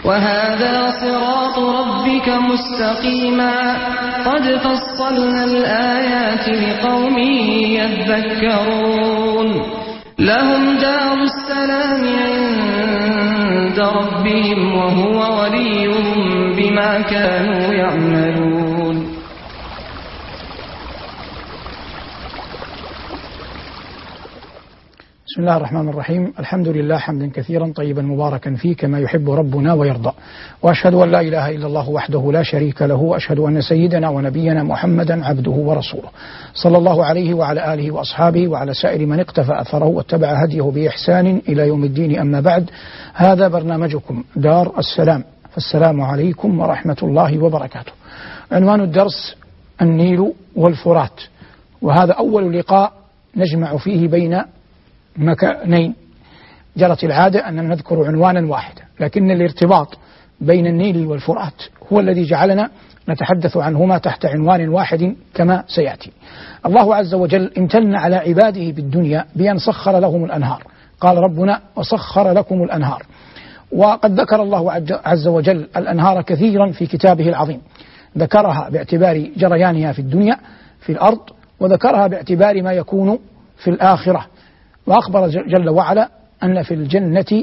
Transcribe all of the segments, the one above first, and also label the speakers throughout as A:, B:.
A: وهذا صراط ربك مستقيما قد فصلنا الآيات لقوم يذكرون لهم دار السلام عند ربهم وهو وليهم بما كانوا يعملون.
B: بسم الله الرحمن الرحيم. الحمد لله حمدا كثيرا طيبا مباركا فيه كما يحب ربنا ويرضى، وأشهد أن لا إله إلا الله وحده لا شريك له، وأشهد أن سيدنا ونبينا محمدا عبده ورسوله صلى الله عليه وعلى آله وأصحابه وعلى سائر من اقتفى أثره واتبع هديه بإحسان إلى يوم الدين. أما بعد، هذا برنامجكم دار السلام، فالسلام عليكم ورحمة الله وبركاته. عنوان الدرس النيل والفرات، وهذا أول لقاء نجمع فيه بين مكانين. جرت العادة أننا نذكر عنوانا واحدا، لكن الارتباط بين النيل والفرات هو الذي جعلنا نتحدث عنهما تحت عنوان واحد كما سيأتي. الله عز وجل امتن على عباده بالدنيا بأن سخر لهم الأنهار، قال ربنا وسخر لكم الأنهار. وقد ذكر الله عز وجل الأنهار كثيرا في كتابه العظيم، ذكرها باعتبار جريانها في الدنيا في الأرض، وذكرها باعتبار ما يكون في الآخرة. وأخبر جل وعلا أن في الجنة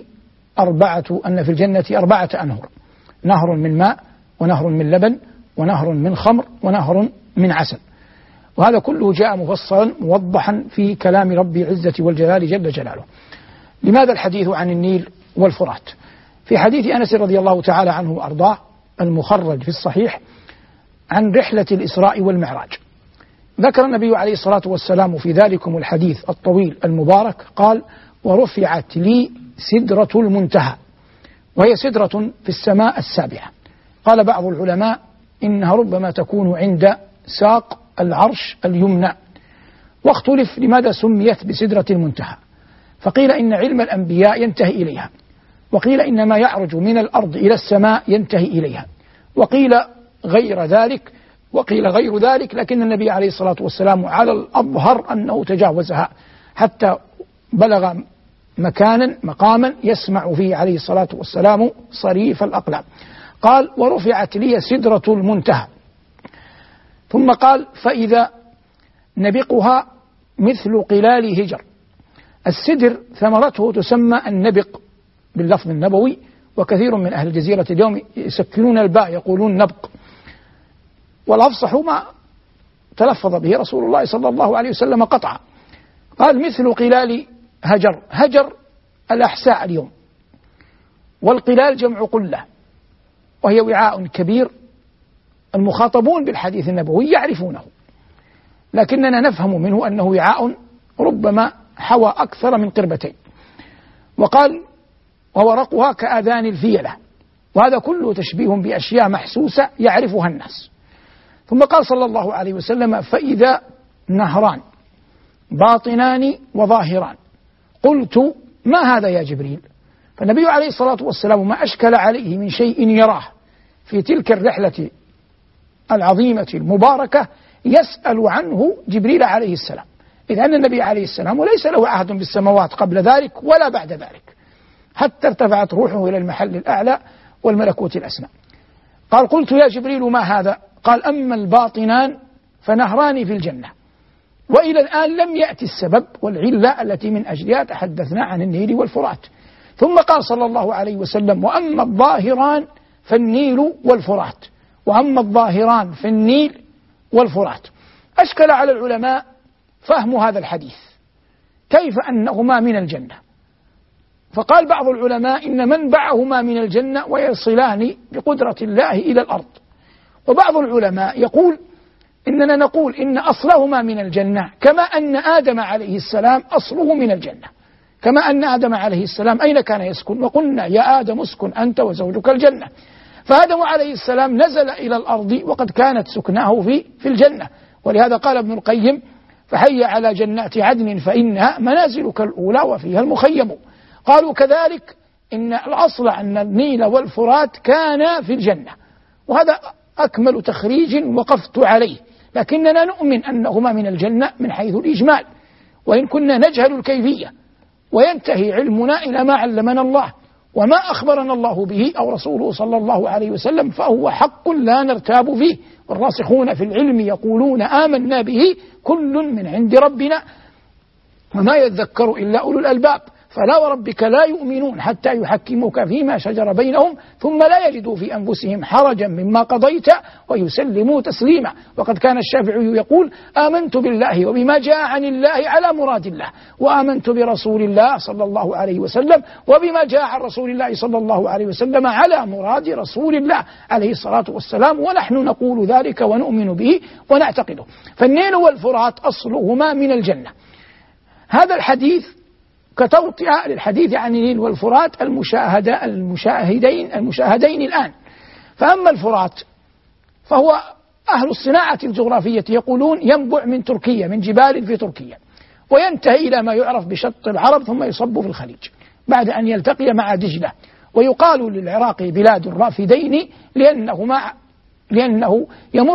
B: أربعة أنهر، نهر من ماء، ونهر من لبن، ونهر من خمر، ونهر من عسل. وهذا كله جاء مفصلا موضحا في كلام رب العزة والجلال جل جلاله. لماذا الحديث عن النيل والفرات؟ في حديث أنس رضي الله تعالى عنه وأرضاه المخرج في الصحيح عن رحلة الإسراء والمعراج، ذكر النبي عليه الصلاة والسلام في ذلكم الحديث الطويل المبارك قال: ورفعت لي سدرة المنتهى، وهي سدرة في السماء السابعة. قال بعض العلماء إنها ربما تكون عند ساق العرش اليمنى، واختلف لماذا سميت بسدرة المنتهى، فقيل إن علم الأنبياء ينتهي إليها، وقيل إن ما يعرج من الأرض إلى السماء ينتهي إليها، وقيل غير ذلك، وقيل غير ذلك، لكن النبي عليه الصلاة والسلام على الأظهر أنه تجاوزها حتى بلغ مقاما يسمع فيه عليه الصلاة والسلام صريف الأقلام. قال: ورفعت لي سدرة المنتهى. ثم قال: فإذا نبقها مثل قلال هجر. السدر ثمرته تسمى النبق باللفظ النبوي، وكثير من أهل الجزيرة اليوم يسكنون الباء يقولون نبق، والأفصح ما تلفظ به رسول الله صلى الله عليه وسلم قطعا. قال: مثل قلال هجر. هجر الأحساء اليوم، والقلال جمع قلة، وهي وعاء كبير المخاطبون بالحديث النبوي يعرفونه، لكننا نفهم منه أنه وعاء ربما حوى أكثر من قربتين. وقال: وورقها كآذان الفيلة. وهذا كله تشبيه بأشياء محسوسة يعرفها الناس. ثم قال صلى الله عليه وسلم: فإذا نهران باطنان وظاهران. قلت: ما هذا يا جبريل؟ فالنبي عليه الصلاة والسلام ما أشكل عليه من شيء يراه في تلك الرحلة العظيمة المباركة يسأل عنه جبريل عليه السلام، إذ أن النبي عليه السلام وليس له عهد بالسماوات قبل ذلك ولا بعد ذلك، حتى ارتفعت روحه إلى المحل الأعلى والملكوت الأسمى. قال: قلت يا جبريل ما هذا؟ قال: أما الباطنان فنهران في الجنة. وإلى الآن لم يأتي السبب والعلة التي من أجلها تحدثنا عن النيل والفرات. ثم قال صلى الله عليه وسلم: وأما الظاهران فالنيل والفرات. وأما الظاهران فالنيل والفرات. أشكل على العلماء فهم هذا الحديث، كيف أنهما من الجنة؟ فقال بعض العلماء إن منبعهما من الجنة ويصلان بقدرة الله إلى الأرض. وبعض العلماء يقول إننا نقول إن أصلهما من الجنة، كما أن آدم عليه السلام أصله من الجنة. كما أن آدم عليه السلام أين كان يسكن؟ وقلنا يا آدم اسكن أنت وزوجك الجنة. فآدم عليه السلام نزل إلى الأرض وقد كانت سكناه في الجنة. ولهذا قال ابن القيم: فحي على جنات عدن فإنها منازلك الأولى وفيها المخيم. قالوا كذلك إن الأصل أن النيل والفرات كانا في الجنة، وهذا أكمل تخريج وقفت عليه، لكننا نؤمن أنهما من الجنة من حيث الإجمال، وإن كنا نجهل الكيفية، وينتهي علمنا إلى ما علمنا الله. وما أخبرنا الله به أو رسوله صلى الله عليه وسلم فهو حق لا نرتاب فيه. والراسخون في العلم يقولون آمنا به كل من عند ربنا وما يذكر إلا أولو الألباب. فلا وربك لا يؤمنون حتى يحكموك فيما شجر بينهم ثم لا يجدوا في أنفسهم حرجا مما قضيت ويسلموا تسليما. وقد كان الشافعي يقول آمنت بالله وبما جاء عن الله على مراد الله، وآمنت برسول الله صلى الله عليه وسلم وبما جاء عن رسول الله صلى الله عليه وسلم على مراد رسول الله عليه الصلاة والسلام، ونحن نقول ذلك ونؤمن به ونعتقده. فالنيل والفرات أصلهما من الجنة. هذا الحديث كتوطئة للحديث عن النيل والفرات المشاهدين الآن. فأما الفرات فهو أهل الصناعة الجغرافية يقولون ينبع من تركيا، من جبال في تركيا، وينتهي إلى ما يعرف بشط العرب ثم يصب في الخليج بعد أن يلتقي مع دجلة. ويقال للعراق بلاد الرافدين لأنه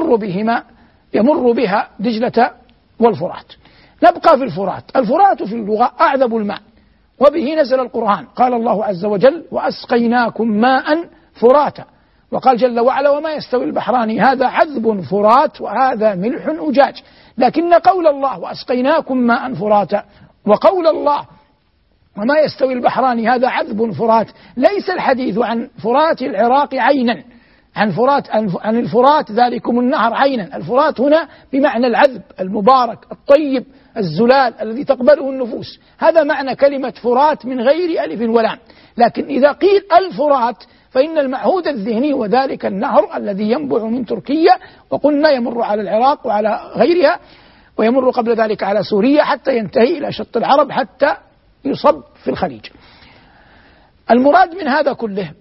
B: يمر بها دجلة والفرات. نبقى في الفرات. الفرات في اللغة أعذب الماء، وبه نزل القرآن. قال الله عز وجل وأسقيناكم ماء فراتا، وقال جل وعلا وما يستوي البحران هذا عذب فرات وهذا ملح أجاج. لكن قول الله وأسقيناكم ماء فراتا وقول الله وما يستوي البحران هذا عذب فرات ليس الحديث عن فرات العراق عينا، عن الفرات ذلكم النهر عينا. الفرات هنا بمعنى العذب المبارك الطيب الزلال الذي تقبله النفوس، هذا معنى كلمة فرات من غير ألف ولام. لكن إذا قيل الفرات فإن المعهود الذهني وذلك النهر الذي ينبع من تركيا، وقلنا يمر على العراق وعلى غيرها، ويمر قبل ذلك على سوريا حتى ينتهي إلى شط العرب حتى يصب في الخليج. المراد من هذا كله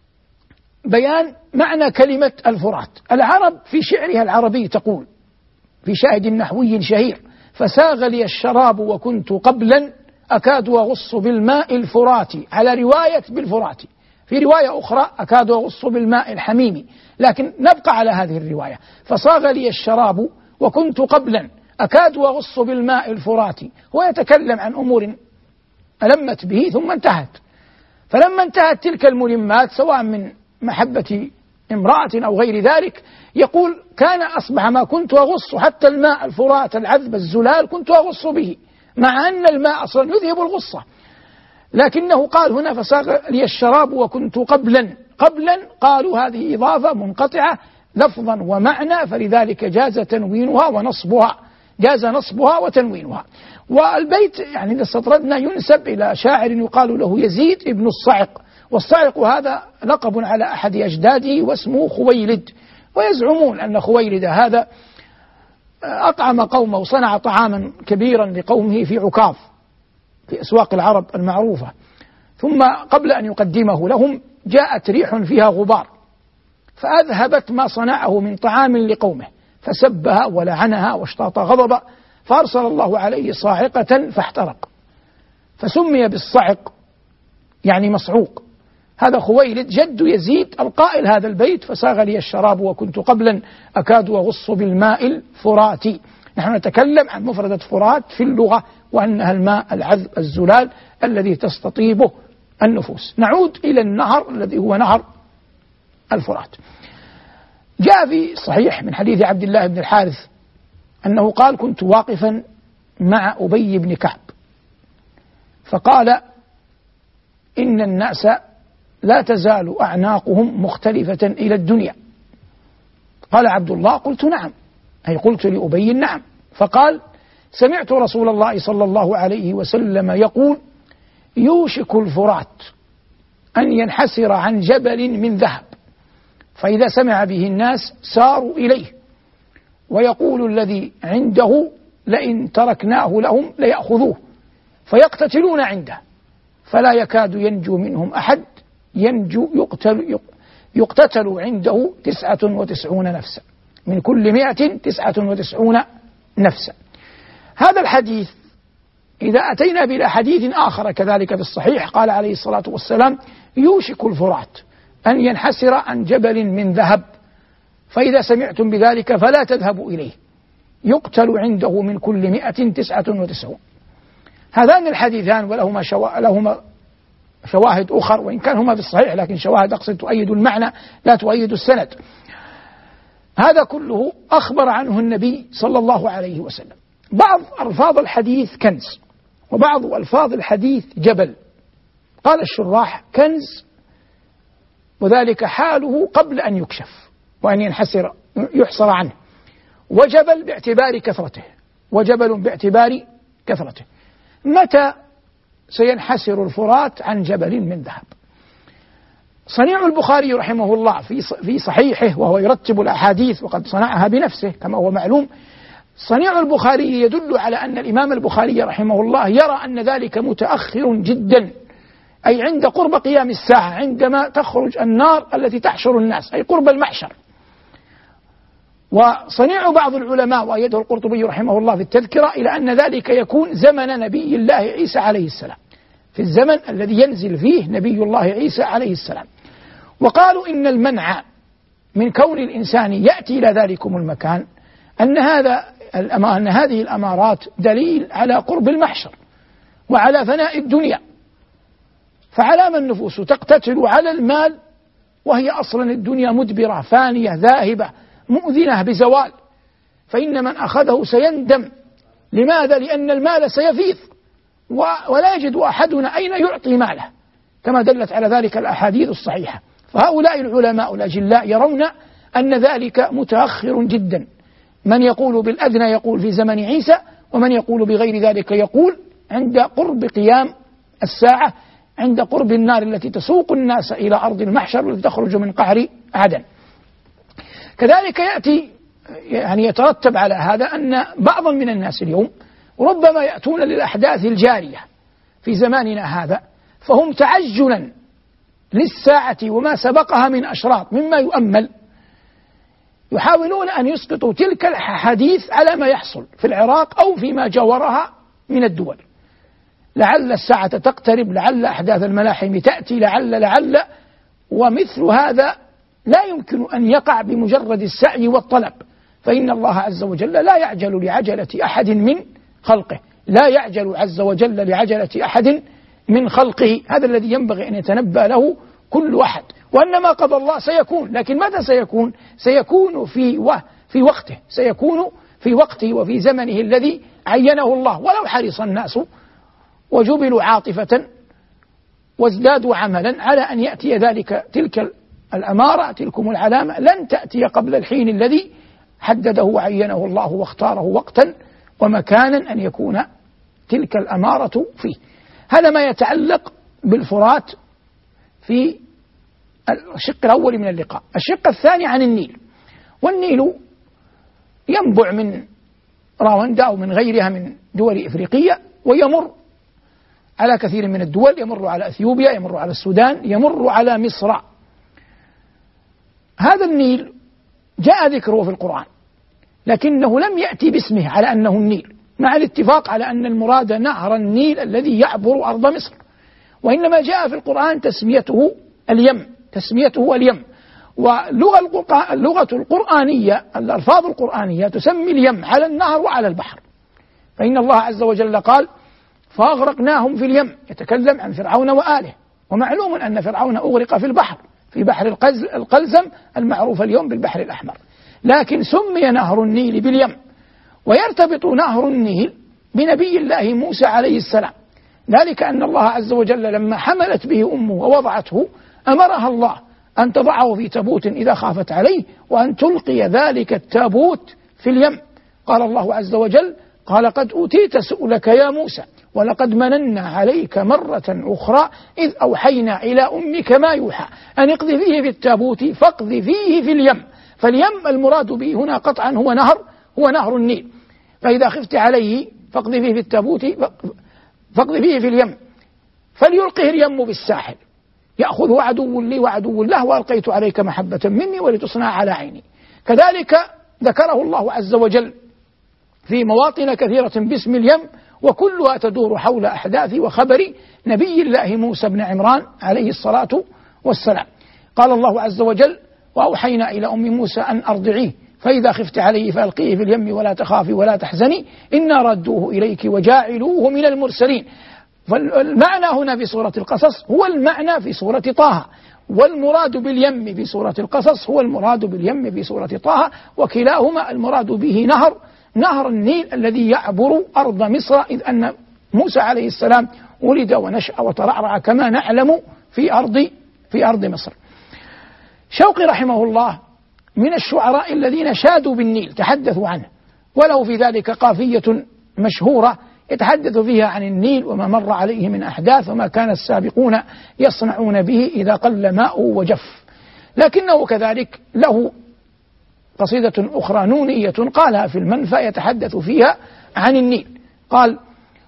B: بيان معنى كلمة الفرات. العرب في شعرها العربي تقول في شاهد نحوي شهير فساغ لي الشراب وكنت قبلا أكاد أغص بالماء الفرات، على رواية بالفرات. في رواية أخرى أكاد أغص بالماء الحميم، لكن نبقى على هذه الرواية. فصاغ لي الشراب وكنت قبلا أكاد أغص بالماء الفرات. هو يتكلم عن أمور ألمت به ثم انتهت. فلما انتهت تلك الملمات سواء من محبة امرأة أو غير ذلك، يقول كان أصبح ما كنت أغص حتى الماء الفرات العذب الزلال كنت أغص به، مع أن الماء أصلا يذهب الغصة. لكنه قال هنا فساغ لي الشراب وكنت قبلا قالوا هذه إضافة منقطعة لفظا ومعنى، فلذلك جاز تنوينها ونصبها، جاز نصبها وتنوينها. والبيت يعني إذا استطردنا ينسب إلى شاعر يقال له يزيد ابن الصعق، والصعق هذا لقب على أحد أجداده واسمه خويلد. ويزعمون أن خويلد هذا أطعم قومه وصنع طعاما كبيرا لقومه في عكاظ في أسواق العرب المعروفة، ثم قبل أن يقدمه لهم جاءت ريح فيها غبار فأذهبت ما صنعه من طعام لقومه، فسبها ولعنها واشتاط غضبا، فأرسل الله عليه صاعقة فاحترق، فسمي بالصعق يعني مصعوق. هذا خويلد جد يزيد القائل هذا البيت فساغ لي الشراب وكنت قبلا أكاد أغص بالماء الفرات. نحن نتكلم عن مفردة فرات في اللغة وأنها الماء العذب الزلال الذي تستطيبه النفوس. نعود إلى النهر الذي هو نهر الفرات. جاء في صحيح من حديث عبد الله بن الحارث أنه قال كنت واقفا مع أبي بن كعب فقال إن الناس لا تزال أعناقهم مختلفة إلى الدنيا. قال عبد الله قلت نعم، أي قلت لأبي نعم. فقال سمعت رسول الله صلى الله عليه وسلم يقول يوشك الفرات أن ينحسر عن جبل من ذهب، فإذا سمع به الناس ساروا إليه، ويقول الذي عنده لئن تركناه لهم ليأخذوه، فيقتتلون عنده فلا يكاد ينجو منهم أحد، يقتتل عنده 99 نفسا، من كل 199 نفسا. هذا الحديث إذا أتينا بالأحاديث آخر كذلك في الصحيح قال عليه الصلاة والسلام يوشك الفرات أن ينحسر عن جبل من ذهب، فإذا سمعتم بذلك فلا تذهبوا إليه، يقتل عنده من كل 199. هذان الحديثان ولهما شواهد أخر وإن كان هما في الصحيح، لكن شواهد أقصد تؤيد المعنى لا تؤيد السند. هذا كله أخبر عنه النبي صلى الله عليه وسلم. بعض ألفاظ الحديث كنز، وبعض ألفاظ الحديث جبل. قال الشراح: كنز وذلك حاله قبل أن يكشف وأن يحصر عنه، وجبل باعتبار كثرته، وجبل باعتبار كثرته. متى سينحسر الفرات عن جبل من ذهب؟ صنيع البخاري رحمه الله في صحيحه، وهو يرتب الأحاديث وقد صنعها بنفسه كما هو معلوم، صنيع البخاري يدل على أن الإمام البخاري رحمه الله يرى أن ذلك متأخر جدا، أي عند قرب قيام الساعة، عندما تخرج النار التي تحشر الناس، أي قرب المحشر. وصنيع بعض العلماء وأيده القرطبي رحمه الله في التذكرة إلى أن ذلك يكون زمن نبي الله عيسى عليه السلام، في الزمن الذي ينزل فيه نبي الله عيسى عليه السلام. وقالوا إن المنع من كون الإنسان يأتي إلى ذلكم المكان أن هذه الأمارات دليل على قرب المحشر وعلى فناء الدنيا، فعلام النفوس تقتتل على المال وهي أصلا الدنيا مدبرة فانية ذاهبة مؤذنة بزوال، فإن من أخذه سيندم. لماذا؟ لأن المال سيفيض ولا يجد أحدنا أين يعطي ماله، كما دلت على ذلك الأحاديث الصحيحة. فهؤلاء العلماء الأجلاء يرون أن ذلك متأخر جدا. من يقول بالأدنى يقول في زمن عيسى، ومن يقول بغير ذلك يقول عند قرب قيام الساعة، عند قرب النار التي تسوق الناس إلى أرض المحشر والتي تخرج من قعر عدن. كذلك يترتب على هذا أن بعضا من الناس اليوم ربما يأتون للأحداث الجارية في زماننا هذا، فهم تعجلا للساعة وما سبقها من أشراط مما يؤمل، يحاولون أن يسقطوا تلك الحديث على ما يحصل في العراق أو فيما جاورها من الدول. لعل الساعة تقترب، لعل أحداث الملاحم تأتي، لعل ومثل هذا لا يمكن أن يقع بمجرد السعي والطلب، فإن الله عز وجل لا يعجل لعجلة أحد من خلقه، لا يعجل عز وجل لعجلة أحد من خلقه. هذا الذي ينبغي أن يتنبأ له كل أحد، وأنما قضى الله سيكون، لكن متى سيكون؟ سيكون في وقته، سيكون في وقته وفي زمنه الذي عينه الله. ولو حرص الناس وجبلوا عاطفة وازدادوا عملا على أن يأتي تلك الأمارة، تلكم العلامة، لن تأتي قبل الحين الذي حدده وعينه الله واختاره وقتا ومكانا أن يكون تلك الأمارة فيه. هذا ما يتعلق بالفرات في الشق الأول من اللقاء. الشق الثاني عن النيل. والنيل ينبع من راوندا أو من غيرها من دول إفريقية، ويمر على كثير من الدول، يمر على أثيوبيا، يمر على السودان، يمر على مصر. هذا النيل جاء ذكره في القرآن، لكنه لم يأتي باسمه على أنه النيل، مع الاتفاق على أن المراد نهر النيل الذي يعبر أرض مصر، وإنما جاء في القرآن تسميته اليم. واللغة القرآنية، الألفاظ القرآنية تسمي اليم على النهر وعلى البحر، فإن الله عز وجل قال: فأغرقناهم في اليم، يتكلم عن فرعون وآله، ومعلوم أن فرعون أغرق في البحر، في بحر القلزم المعروف اليوم بالبحر الأحمر، لكن سمي نهر النيل باليم. ويرتبط نهر النيل بنبي الله موسى عليه السلام، ذلك أن الله عز وجل لما حملت به أمه ووضعته أمرها الله أن تضعه في تابوت إذا خافت عليه، وأن تلقي ذلك التابوت في اليم. قال الله عز وجل: قال قد أوتيت سؤلك يا موسى ولقد مننا عليك مرة أخرى إذ أوحينا إلى أمك ما يوحى أن اقذفيه في التابوت فاقذفيه في اليم. فاليم المراد به هنا قطعا هو نهر النيل. فإذا خفت عليه فاقذفيه في التابوت فاقذفيه في اليم فليلقه اليم بالساحل يأخذه عدو لي وعدو له وألقيت عليك محبة مني ولتصنع على عيني. كذلك ذكره الله عز وجل في مواطن كثيرة باسم اليم، وكلها تدور حول أحداث وخبر نبي الله موسى بن عمران عليه الصلاة والسلام. قال الله عز وجل: وأوحينا إلى أم موسى أن أرضعيه فإذا خفت عليه فألقيه في اليم ولا تخافي ولا تحزني إنا ردوه إليك وجاعلوه من المرسلين. فالمعنى هنا في سورة القصص هو المعنى في سورة طه، والمراد باليم في سورة القصص هو المراد باليم في سورة طه، وكلاهما المراد به نهر النيل الذي يعبر أرض مصر، إذ أن موسى عليه السلام ولد ونشأ وترعرع كما نعلم في أرض مصر. شوقي رحمه الله من الشعراء الذين شادوا بالنيل تحدثوا عنه، وله في ذلك قافية مشهورة يتحدث فيها عن النيل وما مر عليه من أحداث وما كان السابقون يصنعون به إذا قل ماءه وجف. لكنه كذلك له قصيدة أخرى نونية قالها في المنفى يتحدث فيها عن النيل، قال: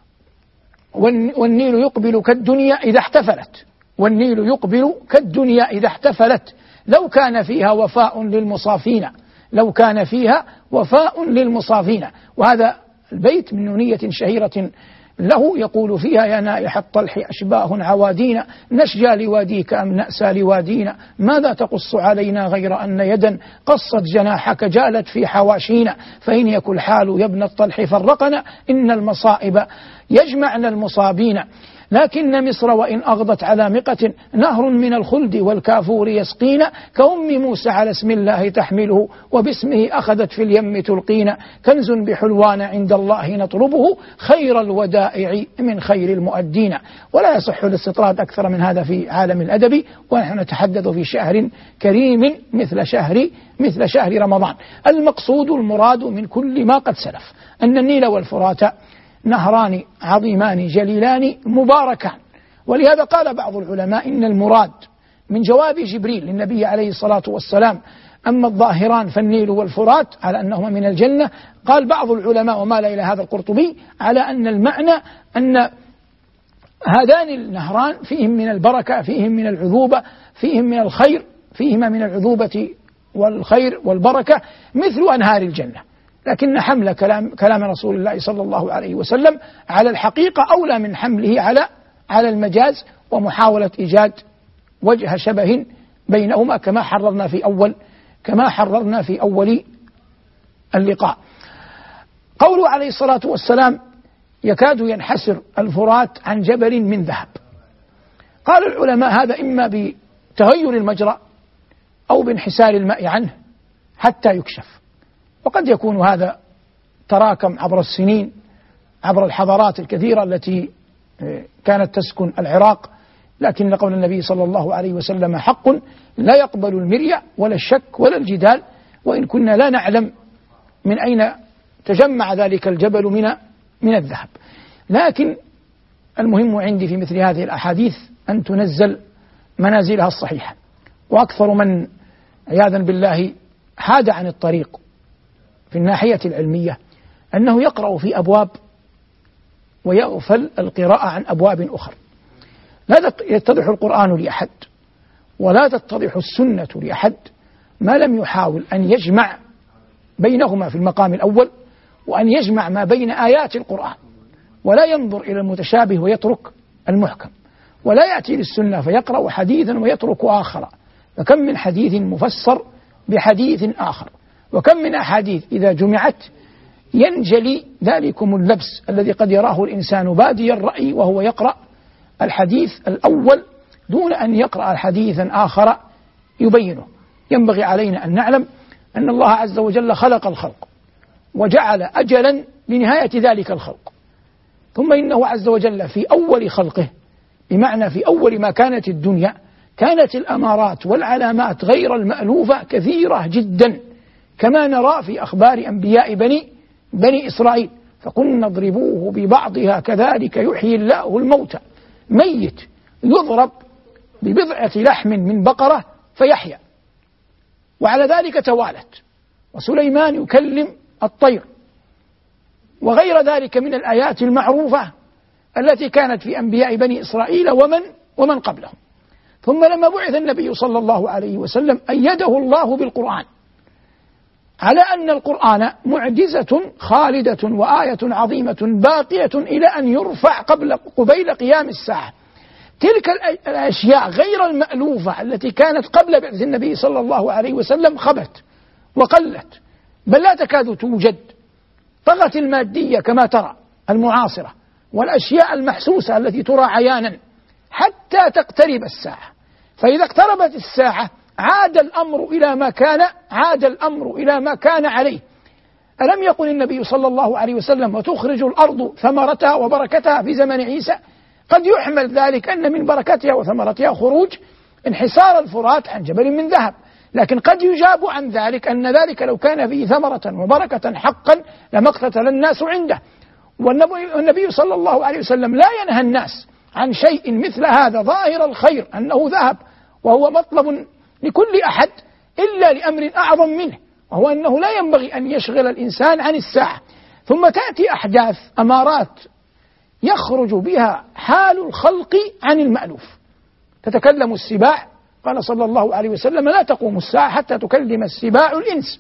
B: والنيل يقبل كالدنيا إذا احتفلت، والنيل يقبل كالدنيا إذا احتفلت، لو كان فيها وفاء للمصافين، لو كان فيها وفاء للمصافين. وهذا البيت من نونية شهيرة له يقول فيها: يا نائح الطلح أشباه عوادينا، نشجى لواديك أم نأسى لوادينا، ماذا تقص علينا غير أن يدا قصت جناحك جالت في حواشينا، فإن يكن الحال يا ابن الطلح فرقنا، إن المصائب يجمعنا المصابين، لكن مصر وإن أغضت على مقة نهر من الخلد والكافور يسقينا، كأم موسى على اسم الله تحمله وباسمه أخذت في اليم تلقينا، كنز بحلوان عند الله نطلبه خير الودائع من خير المؤدين. ولا يصح الاستطراد أكثر من هذا في عالم الأدب، ونحن نتحدث في شهر كريم مثل شهر رمضان. المقصود المراد من كل ما قد سلف أن النيل والفرات نهران عظيمان جليلان مباركان، ولهذا قال بعض العلماء إن المراد من جواب جبريل للنبي عليه الصلاة والسلام أما الظاهران فالنيل والفرات على أنهما من الجنة، قال بعض العلماء ومال إلى هذا القرطبي على أن المعنى أن هذان النهران فيهم من البركة، فيهم من العذوبة، فيهم من الخير، فيهما من العذوبة والخير والبركة مثل أنهار الجنة. لكن حمل كلام رسول الله صلى الله عليه وسلم على الحقيقة أولى من حمله على المجاز ومحاولة إيجاد وجه شبه بينهما كما حررنا في أول اللقاء. قوله عليه الصلاة والسلام يكاد ينحسر الفرات عن جبل من ذهب، قال العلماء هذا إما بتغير المجرى أو بانحسار الماء عنه حتى يكشف، وقد يكون هذا تراكم عبر السنين عبر الحضارات الكثيرة التي كانت تسكن العراق، لكن قول النبي صلى الله عليه وسلم حق لا يقبل المرية ولا الشك ولا الجدال، وإن كنا لا نعلم من أين تجمع ذلك الجبل من الذهب. لكن المهم عندي في مثل هذه الأحاديث أن تنزل منازلها الصحيحة، وأكثر من عياذا بالله حاد عن الطريق في الناحية العلمية أنه يقرأ في أبواب ويغفل القراءة عن أبواب أخرى. لا يتضح القرآن لأحد ولا تتضح السنة لأحد ما لم يحاول أن يجمع بينهما في المقام الأول، وأن يجمع ما بين آيات القرآن، ولا ينظر إلى المتشابه ويترك المحكم، ولا يأتي للسنة فيقرأ حديثا ويترك آخر. فكم من حديث مفسر بحديث آخر، وكم من أحاديث إذا جمعت ينجلي ذلكم اللبس الذي قد يراه الإنسان بادي الرأي وهو يقرأ الحديث الأول دون أن يقرأ حديثا آخر يبينه. ينبغي علينا أن نعلم أن الله عز وجل خلق الخلق وجعل أجلا لنهاية ذلك الخلق، ثم إنه عز وجل في أول خلقه، بمعنى في أول ما كانت الدنيا، كانت الأمارات والعلامات غير المألوفة كثيرة جدا، كما نرى في أخبار أنبياء بني إسرائيل، فقلنا اضربوه ببعضها كذلك يحيي الله الموتى، ميت يضرب ببضعة لحم من بقرة فيحيا. وعلى ذلك توالت، وسليمان يكلم الطير، وغير ذلك من الآيات المعروفة التي كانت في أنبياء بني إسرائيل ومن قبلهم. ثم لما بعث النبي صلى الله عليه وسلم أيده الله بالقرآن، على أن القرآن معجزة خالدة وآية عظيمة باقية إلى أن يرفع قبيل قيام الساعة. تلك الأشياء غير المألوفة التي كانت قبل بعث النبي صلى الله عليه وسلم خبت وقلت، بل لا تكاد توجد. طغت المادية كما ترى المعاصرة، والأشياء المحسوسة التي ترى عيانا حتى تقترب الساعة. فإذا اقتربت الساعة عاد الأمر إلى ما كان عليه. ألم يقل النبي صلى الله عليه وسلم: وتخرج الأرض ثمرتها وبركتها في زمن عيسى؟ قد يحمل ذلك أن من بركتها وثمرتها خروج انحسار الفرات عن جبل من ذهب، لكن قد يجاب عن ذلك أن ذلك لو كان فيه ثمرة وبركة حقا لما اقتتل الناس عنده. والنبي صلى الله عليه وسلم لا ينهى الناس عن شيء مثل هذا ظاهر الخير أنه ذهب وهو مطلب لكل أحد، إلا لأمر أعظم منه، وهو أنه لا ينبغي أن يشغل الإنسان عن الساعة. ثم تأتي أحداث أمارات يخرج بها حال الخلق عن المألوف. تتكلم السباع، قال صلى الله عليه وسلم: لا تقوم الساعة حتى تكلم السباع الإنس،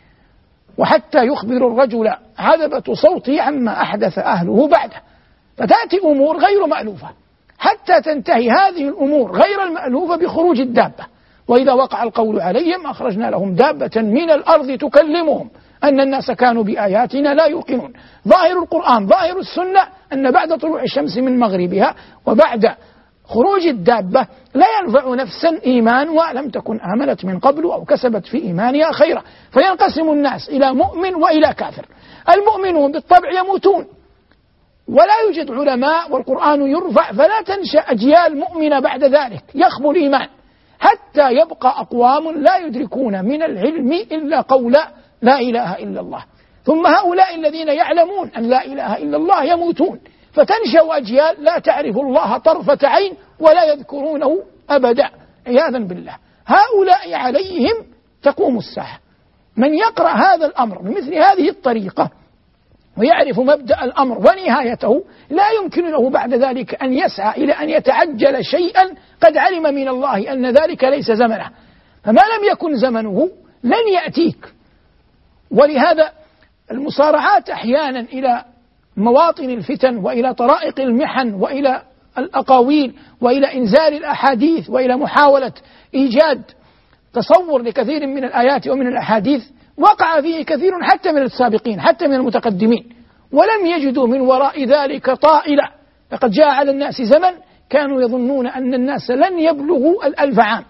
B: وحتى يخبر الرجل عذبة صوته عما أحدث أهله بعده. فتأتي أمور غير مألوفة حتى تنتهي هذه الأمور غير المألوفة بخروج الدابة. وإذا وقع القول عليهم أخرجنا لهم دابة من الأرض تكلمهم أن الناس كانوا بآياتنا لا يوقنون. ظاهر القرآن ظاهر السنة أن بعد طلوع الشمس من مغربها وبعد خروج الدابة لا ينفع نفسا إيمانها لم تكن آمنت من قبل أو كسبت في إيمانها خيرا. فينقسم الناس إلى مؤمن وإلى كافر. المؤمنون بالطبع يموتون ولا يوجد علماء والقرآن يرفع، فلا تنشأ أجيال مؤمنة بعد ذلك يخبو الإيمان حتى يبقى أقوام لا يدركون من العلم إلا قول لا إله إلا الله. ثم هؤلاء الذين يعلمون أن لا إله إلا الله يموتون، فتنشأ أجيال لا تعرف الله طرفة عين ولا يذكرونه أبدا عياذا بالله. هؤلاء عليهم تقوم الساعة. من يقرأ هذا الأمر بمثل هذه الطريقة ويعرف مبدأ الأمر ونهايته لا يمكن له بعد ذلك أن يسعى إلى أن يتعجل شيئا قد علم من الله أن ذلك ليس زمنه، فما لم يكن زمنه لن يأتيك. ولهذا المصارعات أحيانا إلى مواطن الفتن وإلى طرائق المحن وإلى الأقاويل وإلى إنزال الأحاديث وإلى محاولة إيجاد تصور لكثير من الآيات ومن الأحاديث وقع فيه كثير حتى من السابقين حتى من المتقدمين، ولم يجدوا من وراء ذلك طائلة. لقد جاء على الناس زمن كانوا يظنون أن الناس لن يبلغوا 1000 عام،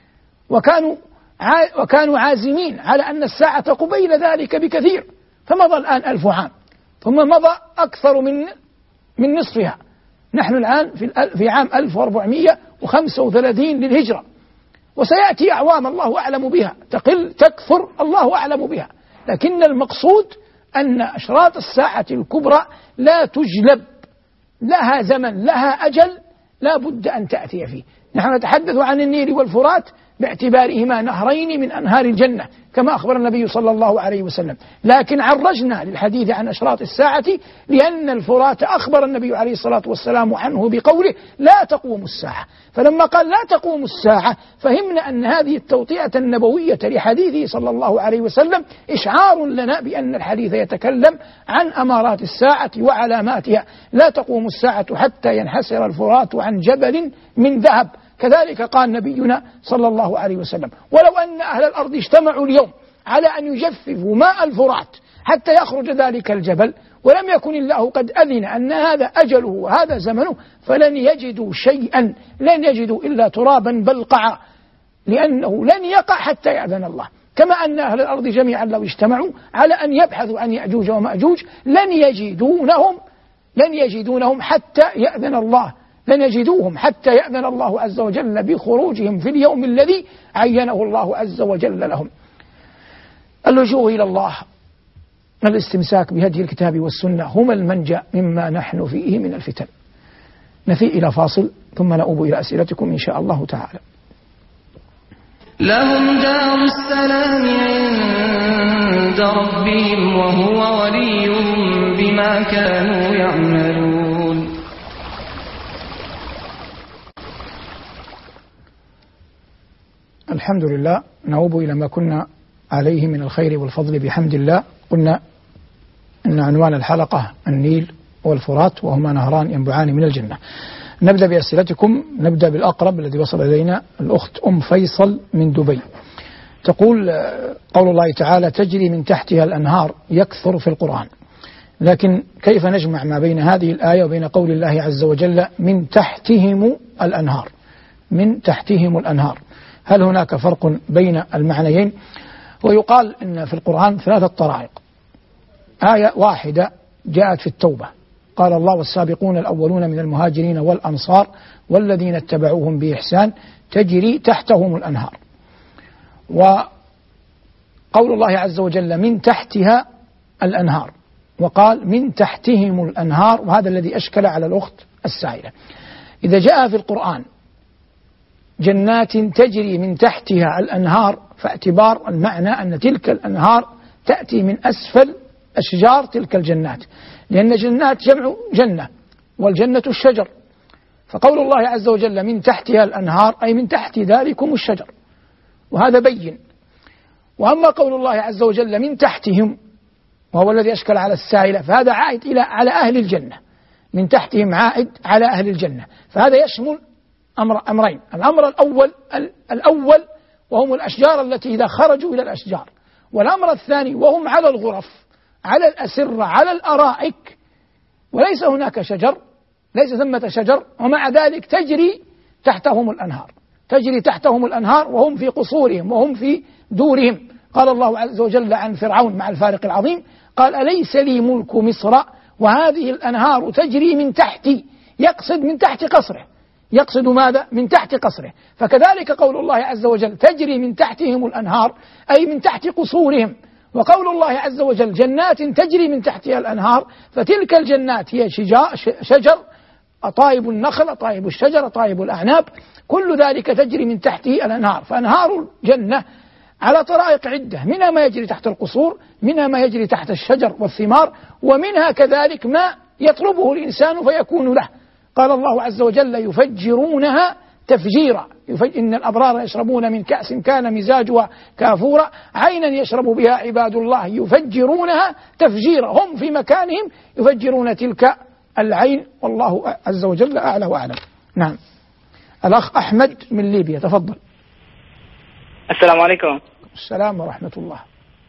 B: وكانوا عازمين على أن الساعة قبيل ذلك بكثير، فمضى الآن 1000 عام ثم مضى أكثر من نصفها. نحن الآن في عام 1435 للهجرة، وسيأتي أعوام الله أعلم بها، تقل تكثر الله أعلم بها، لكن المقصود أن أشراط الساعة الكبرى لا تجلب، لها زمن لها أجل لا بد أن تأتي فيه. نحن نتحدث عن النيل والفرات باعتبارهما نهرين من أنهار الجنة كما أخبر النبي صلى الله عليه وسلم، لكن عرجنا للحديث عن أشراط الساعة لأن الفرات أخبر النبي عليه الصلاة والسلام عنه بقوله لا تقوم الساعة. فلما قال لا تقوم الساعة فهمنا أن هذه التوطئة النبوية لحديثه صلى الله عليه وسلم إشعار لنا بأن الحديث يتكلم عن أمارات الساعة وعلاماتها. لا تقوم الساعة حتى ينحسر الفرات عن جبل من ذهب، كذلك قال نبينا صلى الله عليه وسلم. ولو أن أهل الأرض اجتمعوا اليوم على أن يجففوا ماء الفرات حتى يخرج ذلك الجبل ولم يكن الله قد أذن أن هذا أجله وهذا زمنه فلن يجدوا شيئا، لن يجدوا إلا ترابا بلقعا، لأنه لن يقع حتى يأذن الله. كما أن أهل الأرض جميعا لو اجتمعوا على أن يبحثوا عن يأجوج ومأجوج لن يجدونهم حتى يأذن الله، لن يجدوهم حتى يأذن الله عز وجل بخروجهم في اليوم الذي عينه الله عز وجل لهم. اللجوء إلى الله، الاستمساك بهدي الكتاب والسنة هما المنجأ مما نحن فيه من الفتن. نفي إلى فاصل ثم نؤوب إلى أسئلتكم إن شاء الله تعالى.
A: لهم دار السلام عند ربهم وهو وليهم بما كانوا يعملون.
B: الحمد لله، نعوب إلى ما كنا عليه من الخير والفضل بحمد الله. قلنا أن عنوان الحلقة النيل والفرات وهما نهران ينبعان من الجنة. نبدأ بأسئلتكم، نبدأ بالأقرب الذي وصل إلينا الأخت أم فيصل من دبي، تقول قول الله تعالى تجري من تحتها الأنهار يكثر في القرآن، لكن كيف نجمع ما بين هذه الآية وبين قول الله عز وجل من تحتهم الأنهار؟ من تحتهم الأنهار، هل هناك فرق بين المعنيين؟ ويقال إن في القرآن 3 طرائق. آية واحدة جاءت في التوبة، قال الله والسابقون الأولون من المهاجرين والأنصار والذين اتبعوهم بإحسان تجري تحتهم الأنهار. وقول الله عز وجل من تحتها الأنهار، وقال من تحتهم الأنهار، وهذا الذي أشكل على الأخت السائلة. إذا جاء في القرآن جنات تجري من تحتها الأنهار، فاعتبار المعنى أن تلك الأنهار تأتي من أسفل أشجار تلك الجنات، لأن جنات جمع جنة، والجنة الشجر، فقول الله عز وجل من تحتها الأنهار أي من تحت ذلكم الشجر، وهذا بين. وأما قول الله عز وجل من تحتهم، وهو الذي أشكل على السائلة، فهذا عائد على أهل الجنة، من تحتهم عائد على أهل الجنة، فهذا يشمل أمرين. الأمر الأول وهم الأشجار التي إذا خرجوا إلى الأشجار، والأمر الثاني وهم على الغرف، على الأسرة، على الأرائك، وليس هناك شجر، ليس ثمة شجر، ومع ذلك تجري تحتهم الأنهار، تجري تحتهم الأنهار وهم في قصورهم وهم في دورهم. قال الله عز وجل عن فرعون مع الفارق العظيم، قال أليس لي ملك مصر وهذه الأنهار تجري من تحتي، يقصد من تحت قصره، يقصد ماذا؟ من تحت قصره. فكذلك قول الله عز وجل تجري من تحتهم الأنهار أي من تحت قصورهم. وقول الله عز وجل جنات تجري من تحتها الأنهار، فتلك الجنات هي شجر، أطايب النخل، أطايب الشجر، أطايب الأعناب، كل ذلك تجري من تحته الأنهار. فأنهار الجنة على طرائق عدة، منها ما يجري تحت القصور، منها ما يجري تحت الشجر والثمار، ومنها كذلك ما يطلبه الإنسان فيكون له. قال الله عز وجل يفجرونها تفجيرا، إن الأبرار يشربون من كأس كان مزاجها كافورا عينا يشرب بها عباد الله يفجرونها تفجيرا، هم في مكانهم يفجرون تلك العين، والله عز وجل أعلى وأعلم. نعم. الأخ أحمد من ليبيا، تفضل.
C: السلام عليكم.
B: السلام ورحمة الله.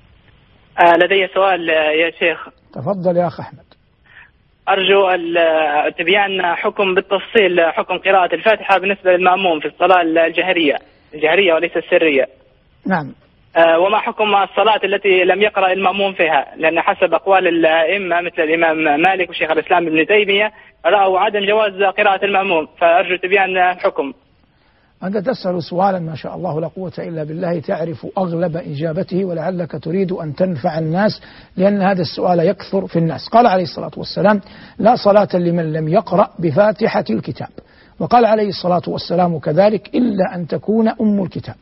C: لدي سؤال يا شيخ.
B: تفضل يا أخ أحمد.
C: أرجو تبيان حكم بالتفصيل حكم قراءة الفاتحة بالنسبة للمأموم في الصلاة الجهرية وليس السرية.
B: نعم.
C: وما حكم الصلاة التي لم يقرأ المأموم فيها، لأن حسب أقوال الأئمة مثل الإمام مالك وشيخ الإسلام ابن تيمية رأوا عدم جواز قراءة المأموم، فأرجو تبيان الحكم.
B: أنت تسأل سؤالا ما شاء الله لا قوة إلا بالله تعرف أغلب إجابته، ولعلك تريد أن تنفع الناس، لأن هذا السؤال يكثر في الناس. قال عليه الصلاة والسلام لا صلاة لمن لم يقرأ بفاتحة الكتاب، وقال عليه الصلاة والسلام كذلك إلا أن تكون أم الكتاب.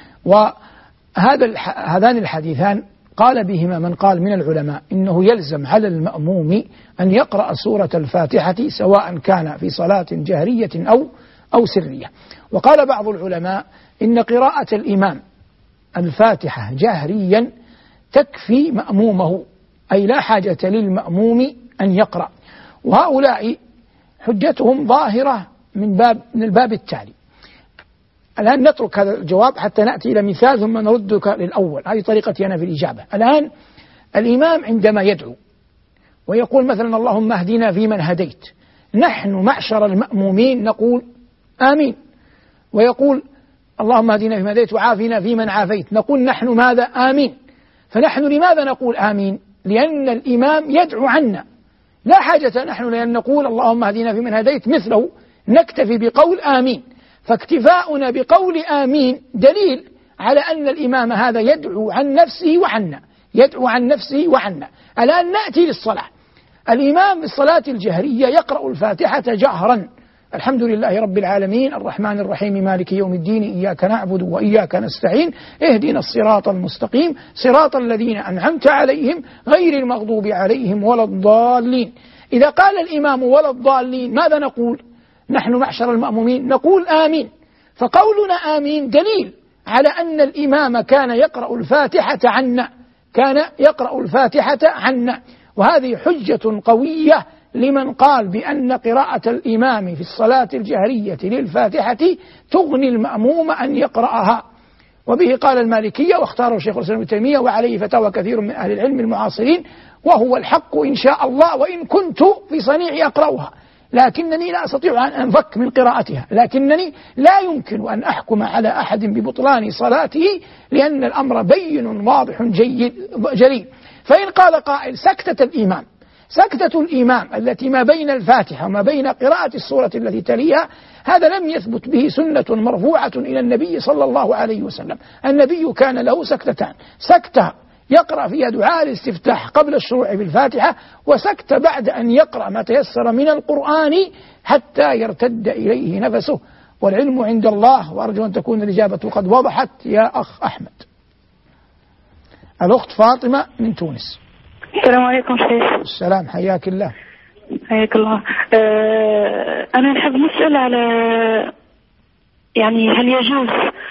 B: وهذان الحديثان قال بهما من قال من العلماء إنه يلزم على المأموم أن يقرأ سورة الفاتحة سواء كان في صلاة جهرية أو سرية. وقال بعض العلماء إن قراءة الإمام الفاتحة جهريا تكفي مأمومه، أي لا حاجة للمأموم أن يقرأ. وهؤلاء حجتهم ظاهرة من الباب التالي. الآن نترك هذا الجواب حتى نأتي إلى مثال ثم نردك للأول، هذه طريقتي أنا في الإجابة. الآن الإمام عندما يدعو ويقول مثلا اللهم اهدنا فيمن هديت، نحن معشر المأمومين نقول آمين، ويقول اللهم اهدنا فيمن هديت وعافنا فيمن عافيت، نقول نحن ماذا؟ آمين. فنحن لماذا نقول آمين؟ لأن الإمام يدعو عنا، لا حاجة نحن لأن نقول اللهم اهدنا فيمن هديت مثله، نكتفي بقول آمين. فاكتفاؤنا بقول آمين دليل على أن الإمام هذا يدعو عن نفسه وعنا، يدعو عن نفسه وعنا. الآن نأتي للصلاة. الإمام بالصلاة الجهرية يقرأ الفاتحة جهرا، الحمد لله رب العالمين الرحمن الرحيم مالك يوم الدين إياك نعبد وإياك نستعين اهدنا الصراط المستقيم صراط الذين أنعمت عليهم غير المغضوب عليهم ولا الضالين. إذا قال الإمام ولا الضالين ماذا نقول؟ نحن معشر المأمومين نقول آمين. فقولنا آمين دليل على أن الإمام كان يقرأ الفاتحة عنا، كان يقرأ الفاتحة عنا. وهذه حجة قوية لمن قال بأن قراءة الإمام في الصلاة الجهرية للفاتحة تغني المأموم أن يقرأها. وبه قال المالكية واختاره شيخ الإسلام ابن تيمية، وعليه فتاوى كثير من أهل العلم المعاصرين. وهو الحق إن شاء الله، وإن كنت في صنيعي أقرأها، لكنني لا أستطيع أن أنفك من قراءتها، لكنني لا يمكن أن أحكم على أحد ببطلان صلاته، لأن الأمر بين واضح جليل. فإن قال قائل سكتة الإمام التي ما بين الفاتحة وما بين قراءة السورة التي تليها، هذا لم يثبت به سنة مرفوعة إلى النبي صلى الله عليه وسلم. النبي كان له سكتتان: سكتة يقرأ فيها دعاء الاستفتاح قبل الشروع بالفاتحة، وسكتة بعد أن يقرأ ما تيسر من القرآن حتى يرتد إليه نفسه. والعلم عند الله، وأرجو أن تكون الإجابة قد وضحت يا أخ أحمد. الأخت فاطمة من تونس.
D: السلام عليكم شيخ.
B: السلام، حياك الله.
D: حياك الله. أنا نحب نسأل على يعني هل يجوز